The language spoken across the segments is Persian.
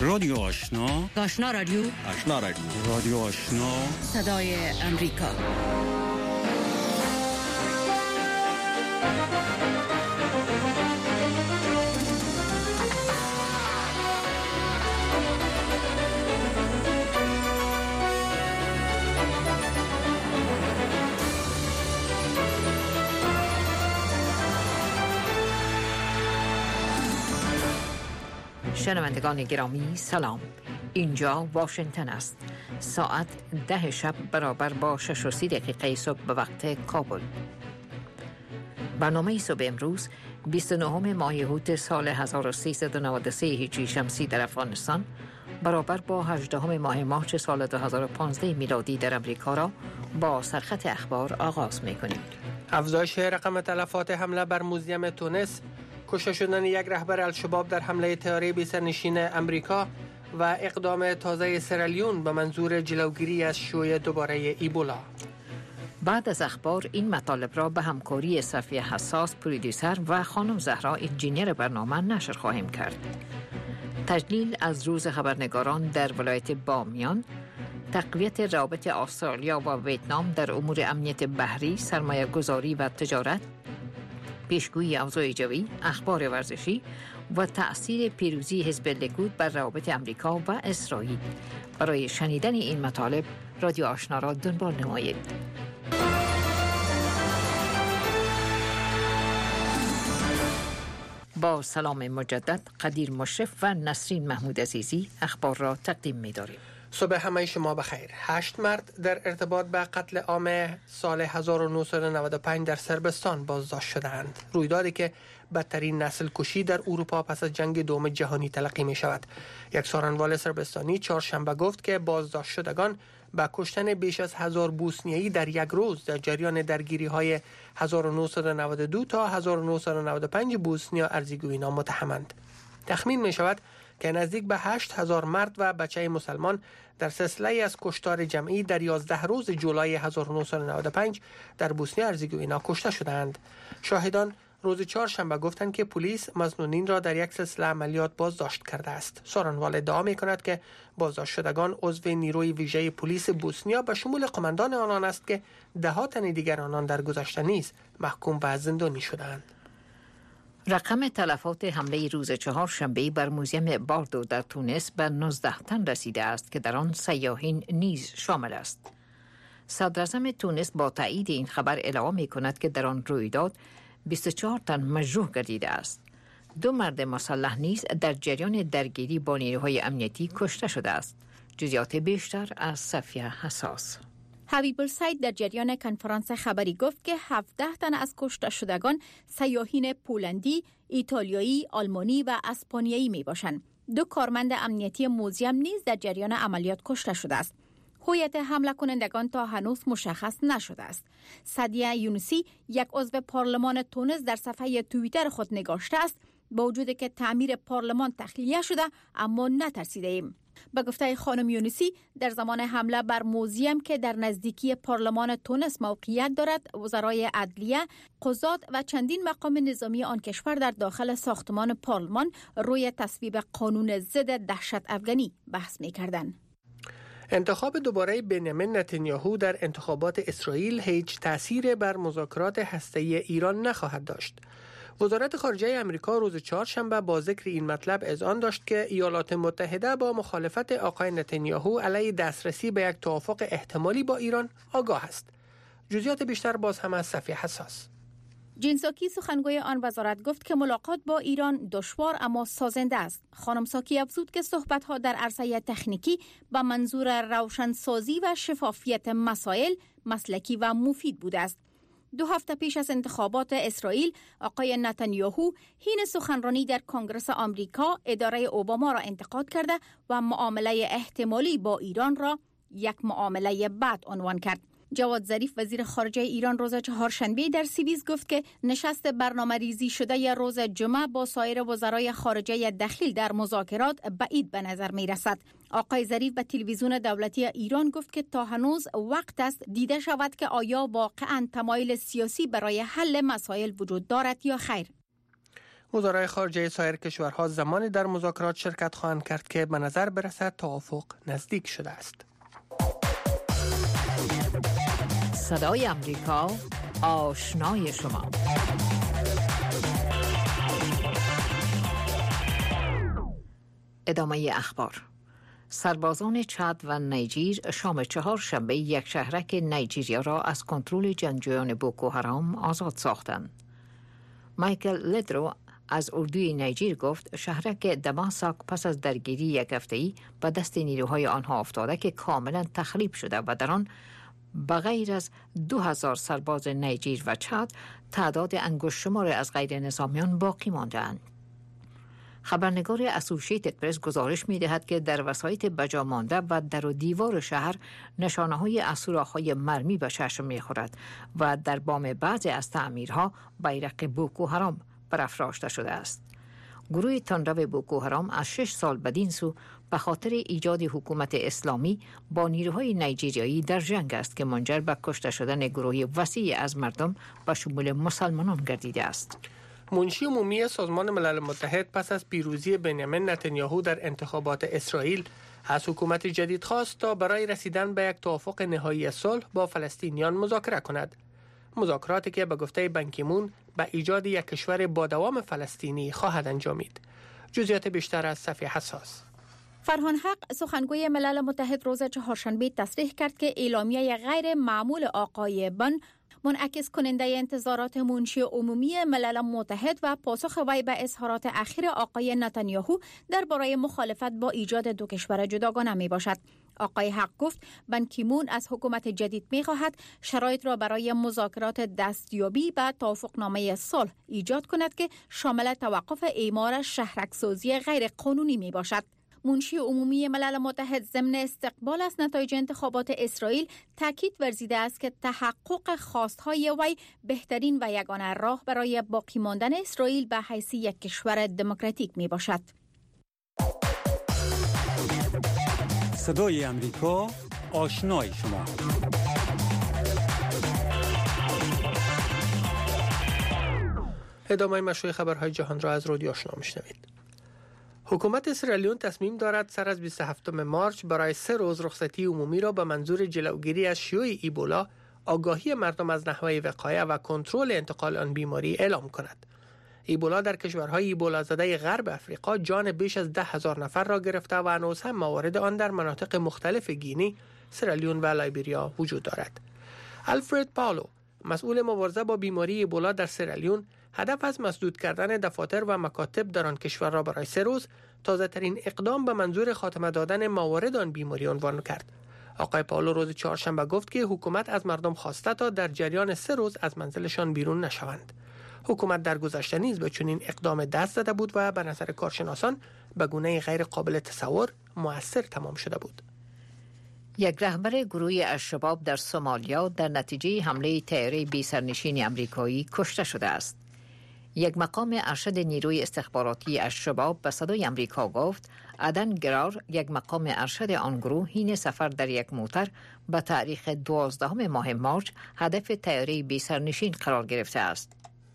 رادیو آشنا، آشنا رادیو، آشنا رادیو، رادیو آشنا، صدای امریکا. شنوندگان گرامی سلام، اینجا واشنگتن است. ساعت 10 شب برابر با 6:30 صبح به وقت کابل. برنامه صبح امروز 29 ماه اوت سال 1393 هجری شمسی در افغانستان برابر با 18 ماه مارس سال 2015 میلادی در امریکا را با سرخط اخبار آغاز می‌کنیم. افزایش رقم تلفات حمله بر موزیم تونس، کشته شدن یک رهبر الشباب در حمله طیاره بی‌سرنشین امریکا و اقدام تازه سرالیون به منظور جلوگیری از شیوع دوباره ایبولا. بعد از اخبار این مطالب را به همکاری صفیه حساس پرودیوسر و خانم زهرا انجینیر برنامه نشر خواهیم کرد. تجلیل از روز خبرنگاران در ولایت بامیان، تقویت روابط استرالیا و ویتنام در امور امنیت بحری، سرمایه گذاری و تجارت، پیشگویی اوضاع جوی، اخبار ورزشی و تأثیر پیروزی حزب لیکود بر روابط امریکا و اسرائیل. برای شنیدن این مطالب رادیو آشنا را دنبال نمایید. با سلام مجدد، قدیر مشرف و نسرین محمود عزیزی اخبار را تقدیم می‌داریم. صبح همه شما بخیر. 8 مرد در ارتباط به قتل عام سال 1995 در صربستان بازداشت شدند. رویدادی که بدترین نسل کشی در اروپا پس از جنگ دوم جهانی تلقی می شود. یک سخنران صربستانی چهارشنبه گفت که بازداشت شدگان با کشتن بیش از 1000 بوسنیایی در یک روز در جریان درگیری های 1992 تا 1995 بوسنیا ارزیگوینا متهمند. تخمین می شود که نزدیک به 8000 مرد و بچه مسلمان در سلسله از کشتار جمعی در 11 روز جولای 1995 در بوسنیا ارزیگوینا کشته شدند. شاهدان روز چهارشنبه گفتند که پلیس مظنونین را در یک سلسله عملیات بازداشت کرده است. سخنران ادعا می‌کند که بازداشت شدگان عضو نیروی ویژه پلیس بوسنیا به شمول قماندان آنان است که 10 تن دیگر آنان در گذشته نیز محکوم به زندانی شدند. رقم تلفات حمله روز چهارشنبه بر موزیم باردو در تونس به 19 تن رسیده است که در آن سیاحین نیز شامل است. صدراعظم تونس با تایید این خبر اعلام می‌کند که در آن رویداد 24 تن مجروح گردیده است. 2 مرد مسلح نیز در جریان درگیری با نیروهای امنیتی کشته شده است. جزئیات بیشتر از صفیه حساس. حبیب السید در جریان کنفرانس خبری گفت که 17 تن از کشته شدگان سیاحین پولندی، ایتالیایی، آلمانی و اسپانیایی می باشند. 2 کارمند امنیتی موزیم نیز در جریان عملیات کشته شده است. هویت حمله کنندگان تا هنوز مشخص نشده است. سعدیه یونسی، یک عضو پارلمان تونس، در صفحه توییتر خود نگاشته است: با وجود که تعمیر پارلمان تخلیه شده اما نترسیده ایم. به گفته خانم یونسی، در زمان حمله بر موزیم که در نزدیکی پارلمان تونس موقعیت دارد، وزرای عدلیه، قضات و چندین مقام نظامی آن کشور در داخل ساختمان پارلمان روی تصویب قانون ضد دهشت افغانی بحث می‌کردند. انتخاب دوباره بنیامین نتانیاهو در انتخابات اسرائیل هیچ تأثیر بر مذاکرات هسته‌ای ایران نخواهد داشت. وزارت خارجه آمریکا روز چهارشنبه با ذکر این مطلب اذعان داشت که ایالات متحده با مخالفت آقای نتانیاهو علیه دسترسی به یک توافق احتمالی با ایران آگاه است. جزئیات بیشتر باز هم از صفیه حساس. جین ساکی، سخنگوی آن وزارت، گفت که ملاقات با ایران دشوار اما سازنده است. خانم ساکی افزود که صحبت‌ها در عرصه تکنیکی با منظور روشنسازی و شفافیت مسائل مسلکی و مفید بوده است. 2 هفته پیش از انتخابات اسرائیل، آقای نتانیاهو حین سخنرانی در کنگره آمریکا اداره اوباما را انتقاد کرده و معامله احتمالی با ایران را یک معامله بد عنوان کرد. جواد ظریف، وزیر خارجه ایران، روز چهارشنبه در سیویز گفت که نشست برنامه‌ریزی شده روز جمعه با سایر وزرای خارجه دخیل در مذاکرات بعید به نظر می رسد. آقای ظریف به تلویزیون دولتی ایران گفت که تا هنوز وقت است دیده شود که آیا واقعاً تمایل سیاسی برای حل مسائل وجود دارد یا خیر. وزرای خارجه سایر کشورها زمانی در مذاکرات شرکت خواهند کرد که به نظر برسد توافق نزدیک شده است. صدای امریکا، آشنای شما. ادامه اخبار. سربازان چاد و نیجر شام چهارشنبه یک شهرک نیجریه را از کنترل جنگجویان بوکو حرام آزاد ساختند. مایکل لدرو از اردوی نیجر گفت شهرک دماساک پس از درگیری یک هفته‌ای به دست نیروهای آنها افتاده که کاملا تخریب شده و در آن بغیر از 2000 سرباز نیجر و چاد تعداد انگشت‌شمار از غیر نظامیان باقی مانده‌اند. خبرنگار اسوسییتد پرس گزارش می‌دهد که در وسایط بجا مانده و در و دیوار شهر نشانه‌های از سوراخ‌های مرمی به چشم می‌خورد و در بام بعضی از تعمیرها بیرق بوکو حرام برافراشته شده است. گروه تندرو بوکو حرام از 6 سال بدین سو به خاطر ایجاد حکومت اسلامی با نیروهای نیجریایی در جنگ است که منجر به کشته شدن گروهی وسیع از مردم به شمول مسلمانان گردیده است. منشی عمومی سازمان ملل متحد پس از پیروزی بنیامین نتانیاهو در انتخابات اسرائیل از حکومت جدید خواست تا برای رسیدن به یک توافق نهایی صلح با فلسطینیان مذاکره کند. مذاکراتی که به گفته بان کی مون به ایجاد یک کشور با دوام فلسطینی خواهد انجامید. جزئیات بیشتر از صفحه حساس. فرهان حق سخنگوی ملل متحد روز چهارشنبه تصریح کرد که اعلامیه غیر معمول آقای بن منعکس کننده انتظارات منشی عمومی ملل متحد و پاسخ وی به اظهارات اخیر آقای نتانیاهو درباره مخالفت با ایجاد دو کشور جداگانه می باشد. آقای حق گفت بان کی مون از حکومت جدید می خواهد شرایط را برای مذاکرات دستیابی به توافقنامه صلح ایجاد کند که شامل توقف اعمار شهرک‌سازی غیر قانونی می باشد. منشی عمومی ملل متحد ضمن استقبال از نتایج انتخابات اسرائیل تاکید ورزیده است که تحقق خواستهای وی بهترین و یگانه راه برای باقی ماندن اسرائیل به حیث یک کشور دموکراتیک می باشد. صدای امریکا، آشنای شما. ادامه مشروع خبرهای جهان را از رادیو آشنا میشنوید. حکومت سرالیون تصمیم دارد سر از 27 مارچ برای 3 روز رخصتی عمومی را به منظور جلوگیری از شیوع ایبولا، آگاهی مردم از نحوه وقایع و کنترل انتقال آن بیماری اعلام کند. ایبولا در کشورهای ایبولا زده غرب افریقا جان بیش از 10,000 نفر را گرفته و هنوز هم موارد آن در مناطق مختلف گینی، سرالیون و لایبریا وجود دارد. آلفرد پاولو، مسئول مبارزه با بیماری ایبولا در سرالیون، هدف از مسدود کردن دفاتر و مکاتب در آن کشور را برای 3 روز تازه ترین اقدام به منظور خاتمه دادن موارد آن بیماری عنوان کرد. آقای پاولو روز چهارشنبه گفت که حکومت از مردم خواسته تا در جریان 3 روز از منزلشان بیرون نشوند. حکومت در گذشته نیز به چنین اقدام دست زده بود و به نظر کارشناسان به گونه غیر قابل تصور مؤثر تمام شده بود. یک رهبر گروه الشباب در سومالیا در نتیجه حمله طیاره بی سرنشین آمریکایی کشته شده است. یک مقام ارشد نیروی استخباراتی الشباب به صدای آمریکا گفت عدن گرار، یک مقام ارشد آن گروه، حین سفر در یک موتر به تاریخ 12 ماه مارچ هدف طیاره بی سرنشین قرار گرفته است.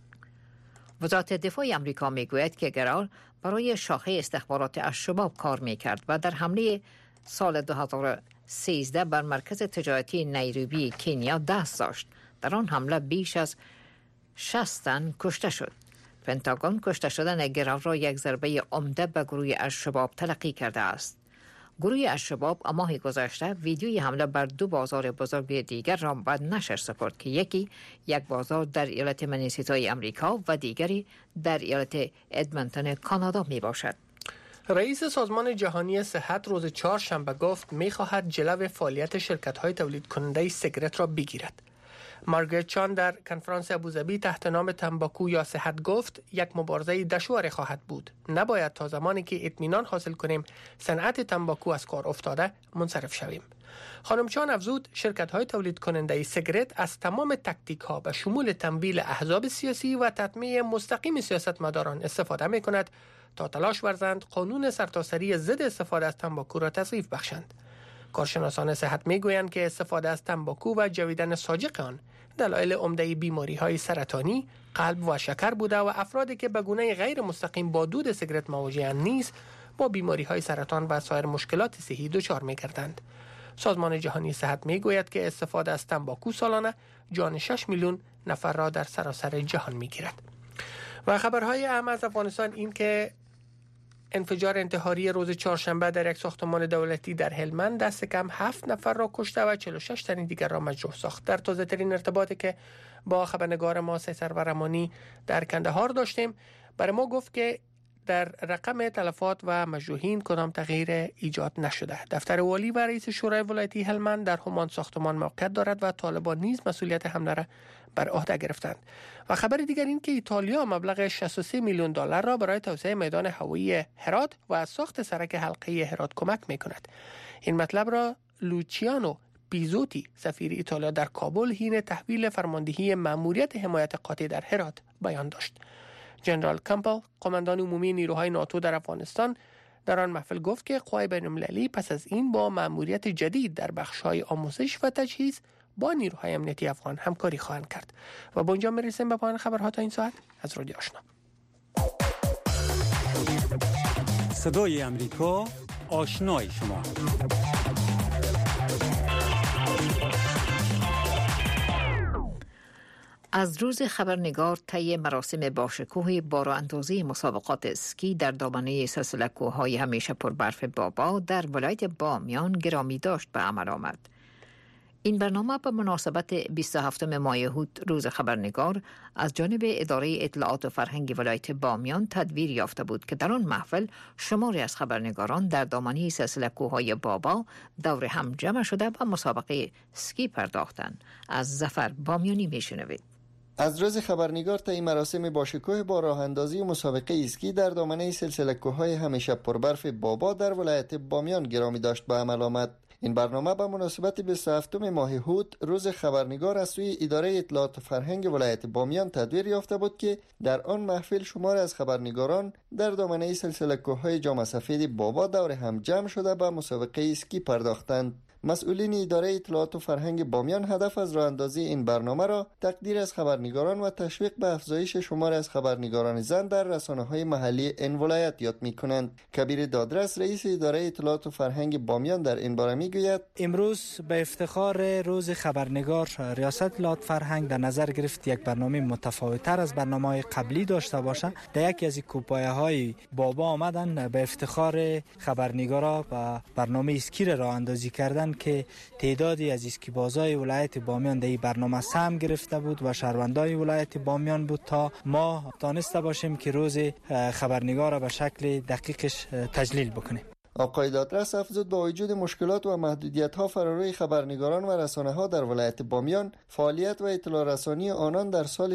وزارت دفاع آمریکا میگوید که گرار برای شاخه استخبارات الشباب کار میکرد و در حمله سال 2013 بر مرکز تجارتی نیروبی کنیا دست داشت. در آن حمله بیش از 60 تن کشته شد. پنتاگون کشته شدن گرار را یک ضربه عمده به گروه الشباب تلقی کرده است. گروه الشباب ماه گذشته ویدیوی حمله بر 2 بازار بزرگ دیگر را به نشر سپرد که یکی یک بازار در ایالت منیسوتا آمریکا و دیگری در ایالت ادمنتون کانادا می باشد. رئیس سازمان جهانی صحت روز چهارشنبه گفت می خواهد جلو فعالیت شرکت‌های تولید کننده سیگارت را بگیرد. مارگرت چان در کنفرانس ابوظبی تحت نام تنباکو یا صحت گفت یک مبارزه دشوار خواهد بود. نباید تا زمانی که اطمینان حاصل کنیم صنعت تنباکو از کار افتاده منصرف شویم. خانم چان افزود شرکت‌های تولید کننده سیگارت از تمام تاکتیک‌ها به شمول تمویل احزاب سیاسی و تطمیع مستقیم سیاستمداران استفاده می‌کند تا تلاش ورزند قانون سرتاسری ضد استفاده از تنباکو را تصویب بخشند. کارشناسان صحت میگویند که استفاده از تنباکو و جویدن ساجق آن دلایل عمده بیماری‌های سرطانی، قلب و شکر بوده و افرادی که به گونه غیر مستقیم با دود سیگارت مواجه‌اند نیز با بیماری‌های سرطان و سایر مشکلات صحی دچار می‌گردند. سازمان جهانی صحت می‌گوید که استفاده از تنباکو سالانه جان 6 میلیون نفر را در سراسر جهان می‌گیرد. و خبرهای اهم از افغانستان این که انفجار انتحاری روز چهارشنبه در یک ساختمان دولتی در هلمند دست کم 7 نفر را کشته و 46 تن دیگر را مجروح ساخت. در تازه ترین ارتباطی که با خبرنگار ما سرور رمانی در کندهار داشتیم، برای ما گفت که در رقم تلفات و مجروحین کدام تغییر ایجاد نشده. دفتر والی و رئیس شورای ولایتی هلمند در همان ساختمان موقعیت دارد و طالبان نیز مسئولیت حمله را بر عهده گرفتند. و خبر دیگر این که ایتالیا مبلغ 63 میلیون دلار را برای توسعه میدان هوایی هرات و ساخت سرک حلقه هرات کمک میکند. این مطلب را لوچیانو پیزوتی سفیر ایتالیا در کابل حین تحویل فرماندهی مأموریت حمایت قاطع در هرات بیان داشت. جنرال کامپل، قماندان عمومی نیروهای ناتو در افغانستان، در آن محفل گفت که قوای بین‌المللی پس از این با مأموریت جدید در بخش‌های آموزش و تجهیز با نیروهای امنیتی افغان همکاری خواهند کرد. و با اینجا میرسیم به پایان خبرها تا این ساعت. از رادیو آشنا. صدای امریکا، آشنای شما. از روز خبرنگار طی مراسم باشکوه باراندازی مسابقات اسکی در دامنه سلسله کوههای همیشه پربرف بابا در ولایت بامیان گرامی داشت به عمل آمد. این برنامه به مناسبت 27 ماه هوت روز خبرنگار از جانب اداره اطلاعات و فرهنگ ولایت بامیان تدبیر یافته بود که در آن محفل شماری از خبرنگاران در دامنه سلسله کوههای بابا دور هم جمع شده و مسابقه اسکی پرداختند. از ظفر بامیانی میشنوید. از روز خبرنگار طی مراسم باشکوه با راه اندازی مسابقه اسکی در دامنه سلسله کوههای همیشه پربرف بابا در ولایت بامیان گرامی داشت به عمل آمد. این برنامه به مناسبت 27 ماه هوت روز خبرنگار از سوی اداره اطلاعات و فرهنگ ولایت بامیان تدبیر یافته بود که در آن محفل شمار از خبرنگاران در دامنه سلسله کوههای جام سفید بابا دور هم جمع شده به مسابقه اسکی پرداختند. مسئولین اداره اطلاعات و فرهنگ بامیان هدف از راه اندازی این برنامه را تقدیر از خبرنگاران و تشویق به افزایش شمار از خبرنگاران زن در رسانه‌های محلی این ولایت یاد می‌کنند. کبیر دادرس رئیس اداره اطلاعات و فرهنگ بامیان در این باره می‌گوید: امروز به افتخار روز خبرنگار ریاست اطلاعات فرهنگ در نظر گرفت یک برنامه متفاوت‌تر از برنامه‌های قبلی داشته باشه. در یکی از کوپایه‌های بابا آمدن به افتخار خبرنگارا و برنامه اسکی راه اندازی کردن که تعدادی از اسکیبازای ولایت بامیان در این برنامه سهم گرفته بود و شهروندای ولایت بامیان بود تا ما دانسته باشیم که روز خبرنگار را به شکل دقیقش تجلیل بکنیم. آقای دادرس افزود با وجود مشکلات و محدودیت‌ها فراروی خبرنگاران و رسانه‌ها در ولایت بامیان، فعالیت و اطلاع رسانی آنان در سال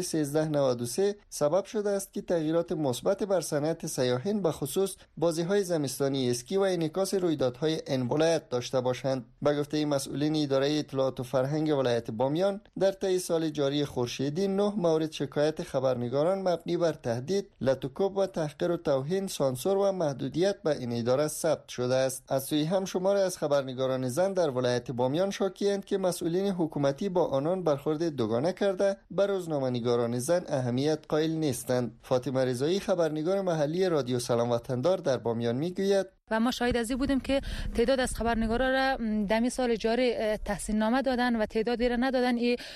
1393 سبب شده است که تغییرات مثبت بر صنعت سیاحین به خصوص بازی‌های زمستانی اسکی و انعکاس رویدادهای این ولایت داشته باشند. به گفته مسئولین اداره اطلاعات و فرهنگ ولایت بامیان، در طی سال جاری خورشیدی 9 مورد شکایت خبرنگاران مبنی بر تهدید، لطوکوب و تحقیر و توهین، سانسور و محدودیت به این اداره ثبت شده است. از سوی هم شمار از خبرنگاران زن در ولایت بامیان شاکی‌اند که مسئولین حکومتی با آنان برخورد دوگانه کرده بر روزنامه‌نگاران زن اهمیت قائل نیستند. فاطمه رضایی خبرنگار محلی رادیو سلام وطندار در بامیان میگوید: و ما شاهد از این بودیم که تعداد از خبرنگارا را دمی سال جاری تحسین نامه دادن و تعدادی را ندادن.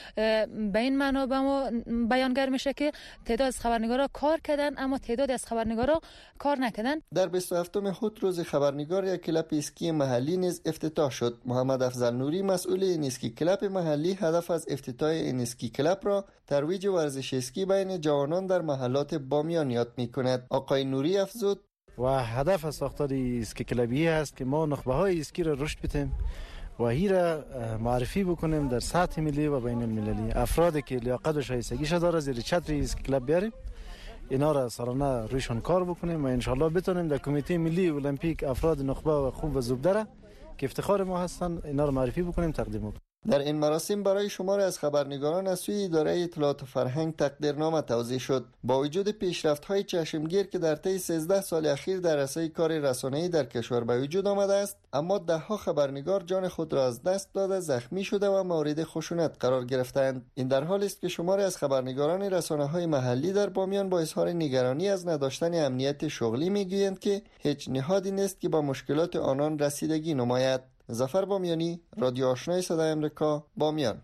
به این معنا به ما بیانگر میشه که تعداد از خبرنگارا کار کردن اما تعداد از خبرنگارا کار نکردن. در 27 هوت روز خبرنگار یک کلاب اسکی محلی نیز افتتاح شد. محمد افضل نوری مسئول این اسکی کلاب محلی هدف از افتتاح این اسکی کلاب را ترویج ورزش اسکی بین جوانان در محلات بامیان یاد میکند. آقای نوری افزود: و هدف از ساختار اسکی کلابی است که ما نخبه های اسکی را رشد بدیم و هی را معرفی بکنیم در سطح ملی و بین المللی. افرادی که لیاقت و شایستگیش داره زیر چتر اسکی کلاب بیاریم، اینا را سالانه رویشان کار بکنیم و انشالله بتونیم در کمیته ملی المپیک افراد نخبه و خوب و زبده را که افتخار ما هستن اینا را معرفی بکنیم، تقدیم بکنیم. در این مراسم برای شمار از خبرنگاران از سوی اداره اطلاعات و فرهنگ تقدیرنامه توزیع شد. با وجود پیشرفت‌های چشمگیر که در طی 13 سال اخیر در عرصه کار رسانه‌ای در کشور به وجود آمده است، اما ده‌ها خبرنگار جان خود را از دست داده، زخمی شده و مورد خشونت قرار گرفتند. این در حالی است که شماری از خبرنگاران رسانه‌های محلی در بامیان با اظهار نگرانی از نداشتن امنیت شغلی میگویند که هیچ نهادی نیست که با مشکلات آنان رسیدگی نماید. ظفر بامیانی، رادیو آشنای صدای امریکا، بامیان.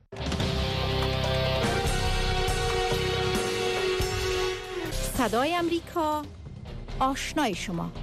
صدای امریکا، آشنای شما.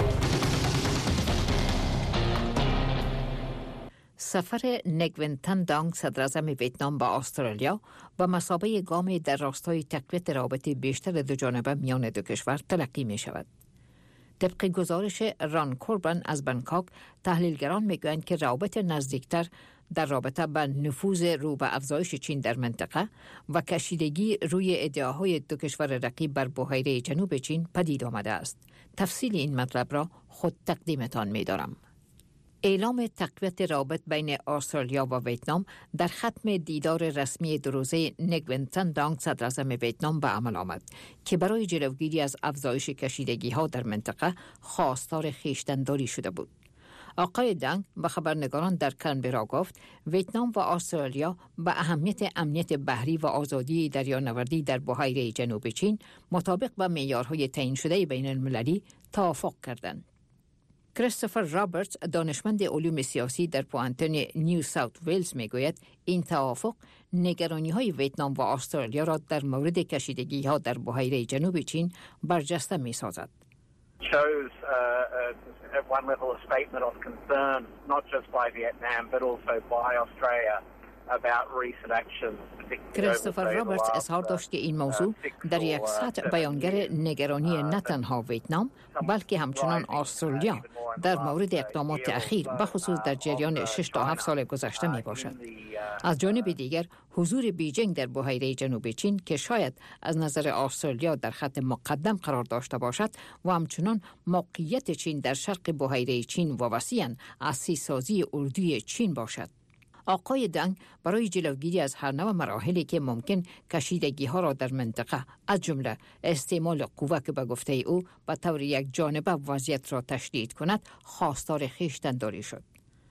سفر نگوین تن دانگ صدراعظم ویتنام با استرالیا با مثابه گامی در راستای تقویت رابطه بیشتر دو جانبه میان دو کشور تلقی می شود. طبق گزارش ران کوربن از بانکوک، تحلیلگران میگویند که روابط نزدیکتر در رابطه با نفوذ رو به افزایش چین در منطقه و کشیدگی روی ادعاهای دو کشور رقیب بر بحیره جنوب چین پدید آمده است. تفصیل این مطلب را خود تقدیمتان می‌دارم. اعلام تقویت روابط بین استرالیا و ویتنام در ختم دیدار رسمی دو روزه نگوین تن دانگ صدراعظم ویتنام به عمل آمد که برای جلوگیری از افزایش کشیدگی‌ها در منطقه خواستار خویشتن‌داری شده بود. آقای دانگ به خبرنگاران در کانبرا گفت ویتنام و استرالیا به اهمیت امنیت بحری و آزادی دریانوردی در بحیره جنوب چین مطابق با معیارهای تعیین شده بین المللی توافق کردند. کریستوفر رابرتس، دانشمند علوم سیاسی در پوانتن نیو ساوت ویلز میگوید این توافق نگرانی‌های ویتنام و استرالیا را در مورد کشیدگی‌ها در بحیره جنوب چین برجسته می‌سازد. shows at one level a statement of concern not just by Vietnam but also by Australia about recent actions. کریستوفر رابرتس اظهار داشت که این موضوع در یک سطح بیانگر نگرانی نه تنها ویتنام بلکه همچنان استرالیا در مورد اقدامات اخیر بخصوص در جریان 6 تا 7 سال گذشته می باشد. از جانب دیگر حضور بیجینگ در بحیره جنوب چین که شاید از نظر استرالیا در خط مقدم قرار داشته باشد و همچنان موقعیت چین در شرق بحیره چین وابسته‌اند از سازی اردوی چین باشد. آقای دانگ برای جلوگیری از هر نوع مراحلی که ممکن کشیدگی‌ها را در منطقه از جمله استعمال قوه که به گفته او به طور یک جانبه وضعیت را تشدید کند خواستار خویشتن‌داری شد.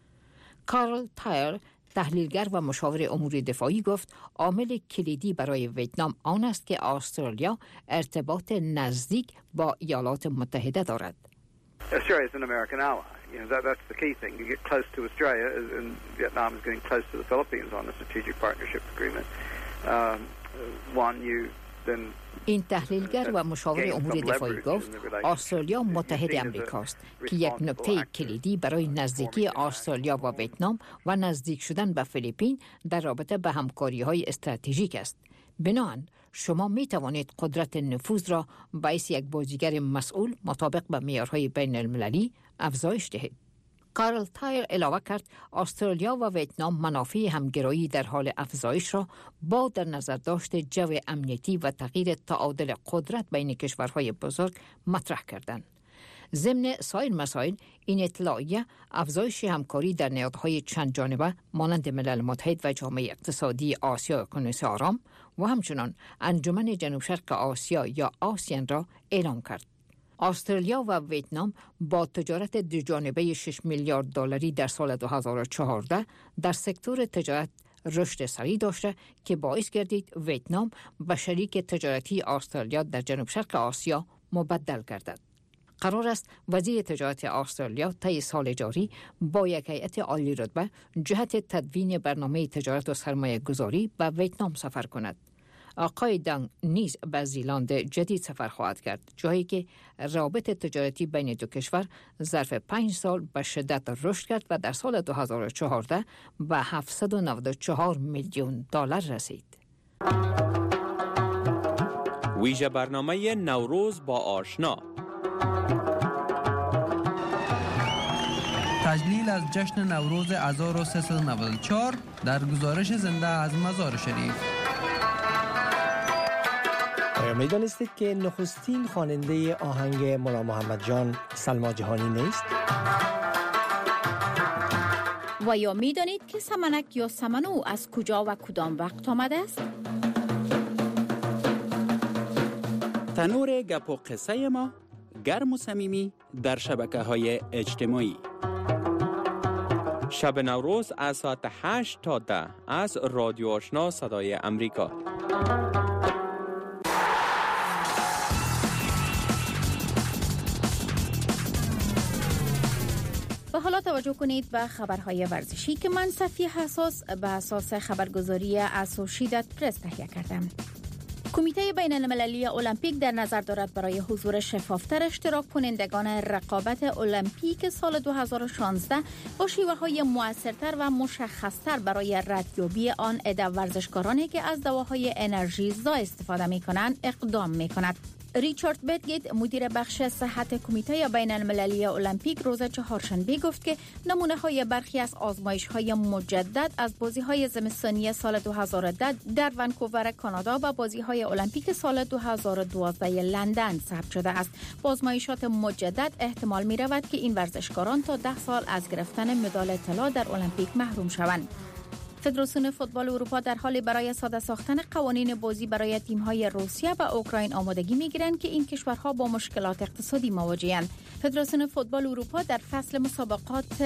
کارل تایر، تحلیلگر و مشاور امور دفاعی گفت عامل کلیدی برای ویتنام آن است که استرالیا ارتباط نزدیک با ایالات متحده دارد. Australia is an American ally. You know, that's the key thing. You get close to Australia, and Vietnam is getting close to the Philippines on a strategic partnership agreement. این تحلیلگر و مشاور امور دفاعی گفت استرالیا متحد امریکاست که یک نکته کلیدی برای نزدیکی استرالیا و ویتنام و نزدیک شدن به فیلیپین در رابطه به همکاری‌های استراتژیک است. بنابراین شما می توانید قدرت نفوذ را باعث یک بازیگر مسئول مطابق با معیارهای بین المللی افزایش دهید. کارل تایر علاوه کرد استرالیا و ویتنام منافع همگرایی در حال افزایش را با در نظر داشت جو امنیتی و تغییر تعادل قدرت بین کشورهای بزرگ مطرح کردند. ضمن سایر مسائل این اطلاعیه افزایش همکاری در نهادهای چند جانبه مانند ملل متحد و جامعه اقتصادی آسیا و اقیانوس آرام و همچنان انجمن جنوب شرق آسیا یا آسیان را اعلام کرد. استرالیا و ویتنام با تجارت دو جانبه 6 میلیارد دلاری در سال 2014 در سکتور تجارت رشد سریع داشته که باعث گردید ویتنام به شریک تجارتی استرالیا در جنوب شرق آسیا مبدل گردد. قرار است وزیر تجارت استرالیا طی سال جاری با یک هیئت عالی رتبه جهت تدوین برنامه تجارت و سرمایه گذاری به ویتنام سفر کند. آقای دانگ نیز به زیلند جدید سفر خواهد کرد، جایی که روابط تجارتی بین دو کشور ظرف 5 سال به شدت رشد کرد و در سال 2014 به 794 میلیون دلار رسید. ویژه برنامه نوروز با آشنا. تجلیل از جشن نوروز 1394 در گزارش زنده از مزار شریف. آیا می دانستید که نخستین خواننده آهنگ مولا محمد جان سلما جهانی نیست؟ و یا می دانید که سمنک یا سمنو از کجا و کدام وقت آمده است؟ تنور گپ و قصه ما گرم و صمیمی در شبکه‌های اجتماعی. شب نوروز از ساعت 8 تا 10 از رادیو آشنا صدای امریکا. و حالا توجه کنید به خبرهای ورزشی که من صفیه حساس به اساس خبرگزاری اسوشییتد پرس تهیه کردم. کمیته بین المللی المپیک در نظر دارد برای حضور شفافتر اشتراک کنندگان رقابت المپیک سال 2016 با شیوه‌های مؤثرتر و مشخصتر برای ردیابی آن عده ورزشکارانی که از دواهای انرژی زا استفاده می‌کنند اقدام می‌کند. ریچارد بتگیت مدیر بخش صحت کمیته بین المللی المپیک روز چهارشنبه گفت که نمونه‌های برخی از آزمایش‌های مجدد از بازی‌های زمستانی سال 2010 در ونکوور کانادا و بازی‌های المپیک سال 2012 لندن ثبت شده است. با آزمایشات مجدد احتمال می‌رود که این ورزشکاران تا 10 سال از گرفتن مدال طلا در المپیک محروم شوند. فدراسیون فوتبال اروپا در حال برای ساده ساختن قوانین بازی برای تیم‌های روسیه و اوکراین آمادگی می‌گیرند که این کشورها با مشکلات اقتصادی مواجه‌اند. فدراسیون فوتبال اروپا در فصل مسابقات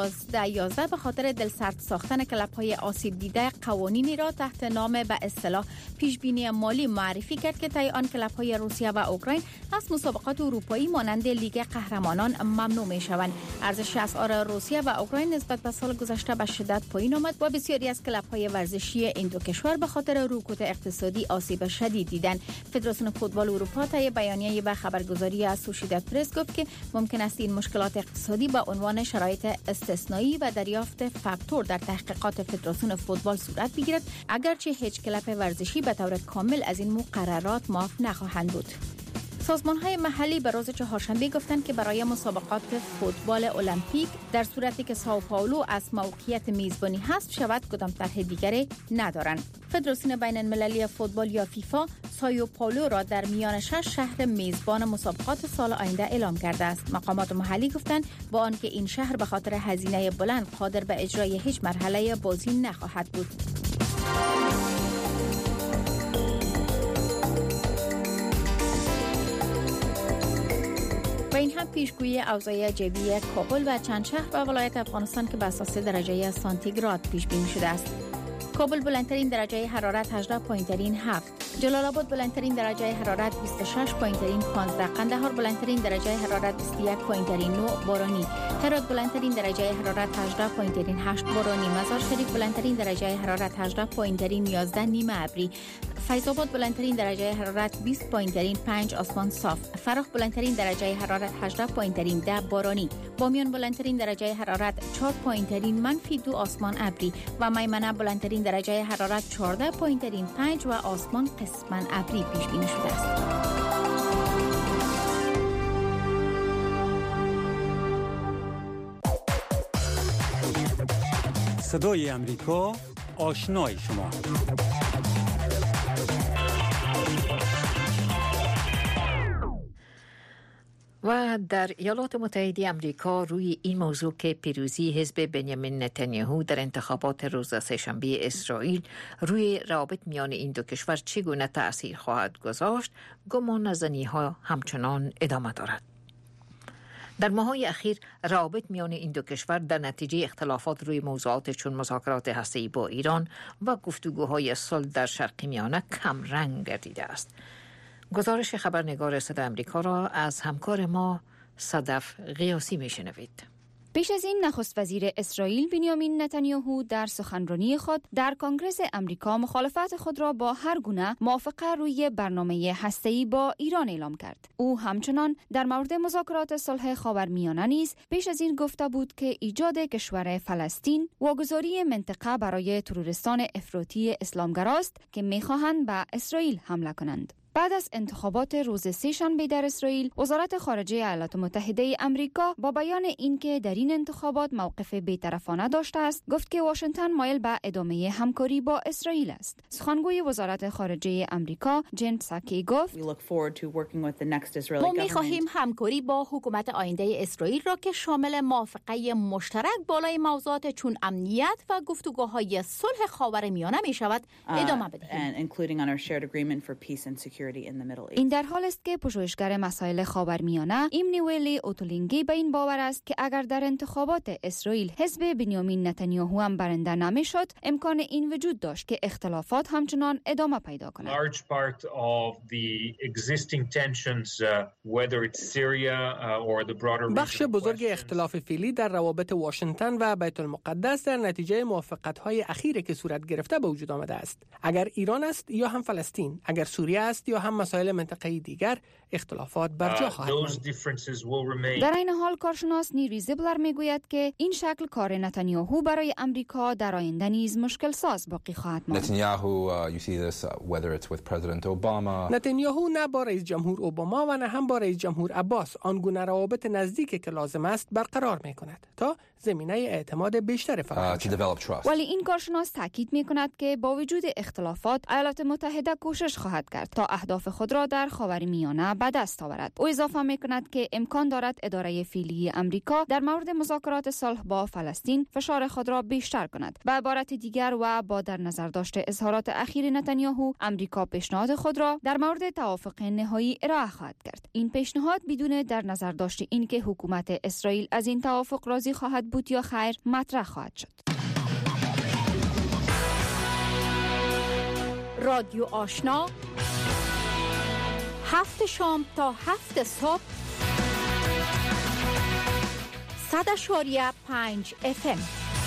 12-11 به خاطر دلسرد ساختن کلب‌های آسیب دیده قوانینی را تحت نام به اصطلاح پیش‌بینی مالی معرفی کرد که طی آن کلب‌های روسیه و اوکراین از مسابقات اروپایی مانند لیگ قهرمانان ممنوع می‌شوند. ارزش اسعار روسیه و اوکراین نسبت به سال گذشته به شدت پایین آمد و بسیاری از کلب‌های ورزشی این دو کشور به خاطر رکود اقتصادی آسیب شدید دیدند. فدراسیون فوتبال اروپا طی بیانیه‌ای به خبرگزاری اسوشییتد پرس گفت که ممکن است این مشکلات اقتصادی به عنوان شرایط استثنایی و دریافت فاکتور در تحقیقات فدراسیون فوتبال صورت بگیرد، اگرچه هیچ کلب ورزشی به طور کامل از این مقررات معاف نخواهند بود. سازمان‌های محلی به روز چهارشنبه گفتند که برای مسابقات فوتبال المپیک در صورتی که ساو پائولو از موقعیت میزبانی حذف شود کدام طرح دیگری ندارند. فدراسیون بین المللی فوتبال یا فیفا ساو پائولو را در میان 6 شهر میزبان مسابقات سال آینده اعلام کرده است. مقامات محلی گفتند با آنکه این شهر به خاطر هزینه بلند قادر به اجرای هیچ مرحله بازی نخواهد بود. و این هم پیشگویی اوضاع جوی کابل و چند شهر و ولایت افغانستان که به اساس درجه سانتیگراد پیش بینی شده است. کابل بلندترین درجه حرارت 18 پایینترین 7، جلال آباد بلندترین درجه حرارت 26 پایینترین 15، قندهار بلندترین درجه حرارت 21 پایینترین 9 بارانی، هرات بلندترین درجه حرارت 18 پایینترین 8 بارانی، مزار شریف بلندترین درجه حرارت 18 پایینترین 11 نیمه ابری، فیض آباد بلندترین درجه حرارت 20 پایینترین 5 آسمان صاف، فرخ بلندترین درجه حرارت 18 پایینترین 10 بارانی، بامیان بلندترین درجه حرارت 4 پایینترین -2 آسمان ابری و میمنه بلندترین درجه حرارت 14 پایینترین 5 و آسمان قسماً ابری پیش بینی شده است. صدای امریکا، آشنای شما. و در ایالات متحده آمریکا روی این موضوع که پیروزی حزب بنیامین نتانیاهو در انتخابات روز سه‌شنبه اسرائیل روی روابط میان این دو کشور چگونه تأثیر خواهد گذاشت، گمانه‌زنی‌ها همچنان ادامه دارد. در ماه‌های اخیر روابط میان این دو کشور در نتیجه اختلافات روی موضوعات چون مذاکرات هسته‌ای با ایران و گفتگوهای صلح در شرق میانه کم رنگ گردیده است. گزارش خبرنگار صدای آمریکا را از همکار ما صدف غیاسی میشنوید. پیش از این نخست وزیر اسرائیل بنیامین نتانیاهو در سخنرانی خود در کنگره آمریکا مخالفت خود را با هر گونه موافقه روی برنامه هسته‌ای با ایران اعلام کرد. او همچنان در مورد مذاکرات صلح خاورمیانه نیز پیش از این گفته بود که ایجاد کشور فلسطین واگذاری منطقه برای تروریستان افراطی اسلامگراست که می‌خواهند به اسرائیل حمله کنند. بعد از انتخابات روز سه‌شنبه در اسرائیل، وزارت خارجه ایالات متحده آمریکا با بیان اینکه در این انتخابات موقف بی‌طرفانه داشته است، گفت که واشنگتن مایل به ادامه همکاری با اسرائیل است. سخنگوی وزارت خارجه آمریکا جن ساکی گفت: ما می‌خواهیم همکاری با حکومت آینده اسرائیل را که شامل موافقه مشترک بالای موضوعات چون امنیت و گفتگوهای صلح خاورمیانه می‌شود ادامه بدهیم. این در حال است که پژوهشگر مسائل خاورمیانه ایمانوئل اوتولینگی به این باور است که اگر در انتخابات اسرائیل حزب بنیامین نتانیاهو هم برنده نمی‌شد، امکان این وجود داشت که اختلافات همچنان ادامه پیدا کنند. بخش بزرگ اختلاف فعلی در روابط واشنگتن و بیت المقدس در نتیجه موافقت‌های اخیری که صورت گرفته به وجود آمده است. اگر ایران است یا هم فلسطین، اگر سوریه است یا هم مسائل منطقه‌ای دیگر، اختلافات برجا خواهد ماند. در این حال کارشناس نیری زبلر میگوید که این شکل کار نتانیاهو برای امریکا در آینده نیز مشکل ساز باقی خواهد ماند. نتانیاهو نه با رئیس جمهور اوباما و نه هم با رئیس جمهور عباس آنگونه روابط نزدیکی که لازم است برقرار می‌کند تا زمینه اعتماد بیشتر فراهم شود. ولی این کارشناس تاکید می‌کند که با وجود اختلافات ایالات متحده کوشش خواهد کرد تا اهداف خود را در خاورمیانه به دست آورد. او اضافه می‌کند که امکان دارد اداره فعلی امریکا در مورد مذاکرات صلح با فلسطین فشار خود را بیشتر کند. به عبارت دیگر و با در نظر داشت اظهارات اخیر نتانیاهو، امریکا پیشنهاد خود را در مورد توافق نهایی ارائه خواهد کرد. این پیشنهاد بدون در نظر داشت اینکه حکومت اسرائیل از این توافق راضی خواهد بود یا خیر مطرح خواهد شد. رادیو آشنا 7 شام تا 7 صبح 100.5 FM.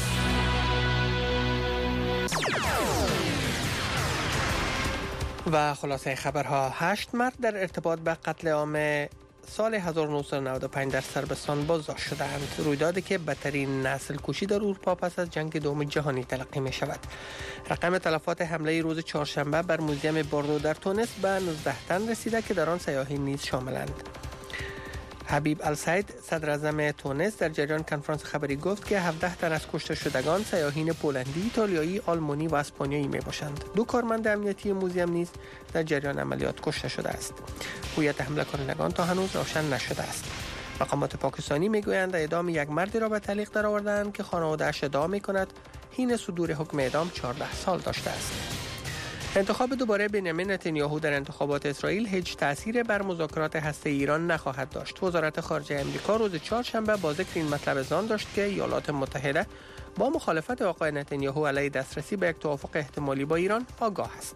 و خلاصه خبرها: 8 مرد در ارتباط به قتل عام سال 1995 در صربستان بازداشت شدند. رویدادی که بدترین نسل کشی در اروپا پس از جنگ دوم جهانی تلقی می شود. رقم تلفات حمله روز چهارشنبه بر موزیم باردو در تونس به 19 تن رسیده که در آن سیاحین نیز شاملند. حبیب السید صدر اعظم تونس در جریان کنفرانس خبری گفت که 17 تن از کشته شدگان سیاحین پولندی، ایتالیایی، آلمانی و اسپانیایی می باشند. 2 کارمند امنیتی موزیم نیز در جریان عملیات کشته شده است. هویت حمله کنندگان تا هنوز روشن نشده است. مقامات پاکستانی میگویند اعدام یک مردی را به تعلیق درآوردند که خانواده‌اش ادعا می‌کند حین صدور حکم اعدام 14 سال داشته است. انتخاب دوباره بنیامین نتانیاهو در انتخابات اسرائیل هیچ تأثیر بر مذاکرات هسته‌ای ایران نخواهد داشت. وزارت خارجه آمریکا روز چهارشنبه با ذکر این مطلب اذعان داشت که ایالات متحده با مخالفت آقای نتانیاهو علیه دسترسی به یک توافق احتمالی با ایران آگاه است.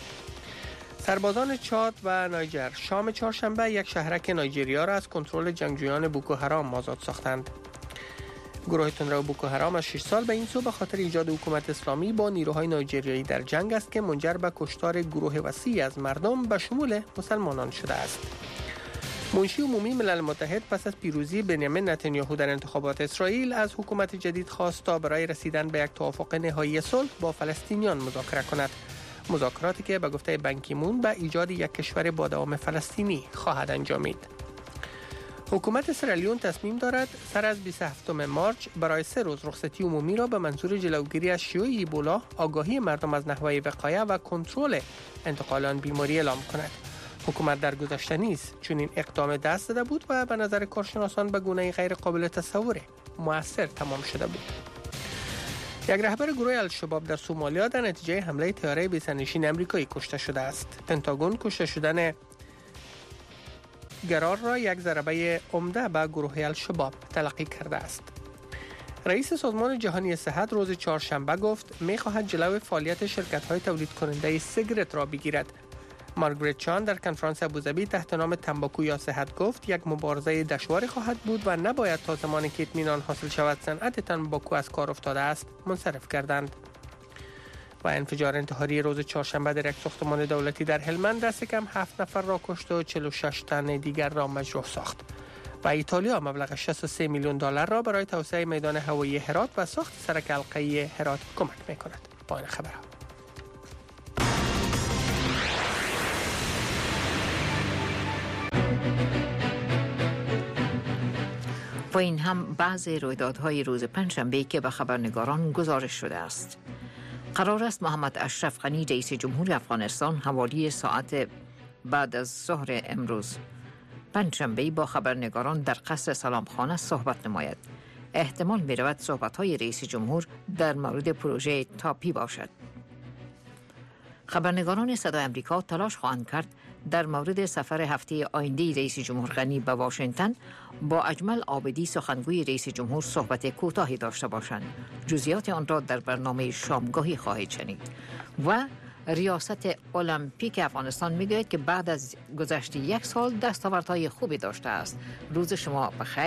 سربازان چاد و نایجر شام چهارشنبه یک شهرک نایجریا را از کنترل جنگجویان بوکو حرام آزاد ساختند. گروه تندرو بوکو حرام از 6 سال به این سو به خاطر ایجاد حکومت اسلامی با نیروهای نایجریایی در جنگ است که منجر به کشتار گروه وسیعی از مردم به شمول مسلمانان شده است. منشی عمومی ملل متحد پس از پیروزی بنیامین نتانیاهو در انتخابات اسرائیل از حکومت جدید خواست تا برای رسیدن به یک توافق نهایی صلح با فلسطینیان مذاکره کند. مذاکراتی که به گفته بن کی مون به ایجاد یک کشور با دوام فلسطینی خواهد انجامید. حکومت سرلیون تصمیم دارد سر از 27 مارچ برای 3 روز رخصتی عمومی را به منظور جلوگیری از شیوع ایبولا، آگاهی مردم از نحوه وقایع و کنترل انتقال آن بیماری اعلام کند. حکومت در گذشته نیز چنین اقدام دست داده بود و به نظر کارشناسان به گونه غیر قابل تصور مؤثر تمام شده بود. یک رهبر گروه الشباب در سومالیا در نتیجه حمله طیاره بی‌سرنشین آمریکایی کشته شده است. پنتاگون کشته شدن گرار را یک ضربه عمده به گروه الشباب تلقی کرده است. رئیس سازمان جهانی صحت روز چهارشنبه گفت می‌خواهد جلوی فعالیت شرکت‌های تولید کننده سیگارت را بگیرد. مارگریت چان در کنفرانس ابوظبی تحت نام تنباکو یا صحت گفت یک مبارزه دشواری خواهد بود و نباید تا زمانی که اطمینان حاصل شود صنعت تنباکو از کار افتاده است منصرف کردند. و انفجار انتحاری روز چهارشنبه در یک ساختمان دولتی در هلمند دست کم 7 نفر را کشت و 46 تن دیگر را مجروح ساخت. و ایتالیا مبلغ 63 میلیون دلار را برای توسعه میدان هوایی هرات و ساخت سرک حلقه‌ای هرات کمک می‌کند. پایان خبرها. و این هم بعض رویدادهای روز پنجشنبه که به خبرنگاران گزارش شده است. قرار است محمد اشرف غنی رئیس جمهور افغانستان حوالی ساعت بعد از ظهر امروز پنجشنبه با خبرنگاران در قصر سلامخانه صحبت نماید. احتمال می رود صحبت‌های رئیس جمهور در مورد پروژه تاپی باشد. خبرنگاران صدای آمریکا تلاش خواهند کرد در مورد سفر هفته آینده رئیس جمهور غنی به واشنگتن با اجمل عابدی سخنگوی رئیس جمهور صحبت کوتاهی داشته باشند. جزئیات آن را در برنامه شامگاهی خواهید شنید. و ریاست المپیک افغانستان میگوید که بعد از گذشت 1 سال دستاوردهای خوبی داشته است. روز شما بخیر.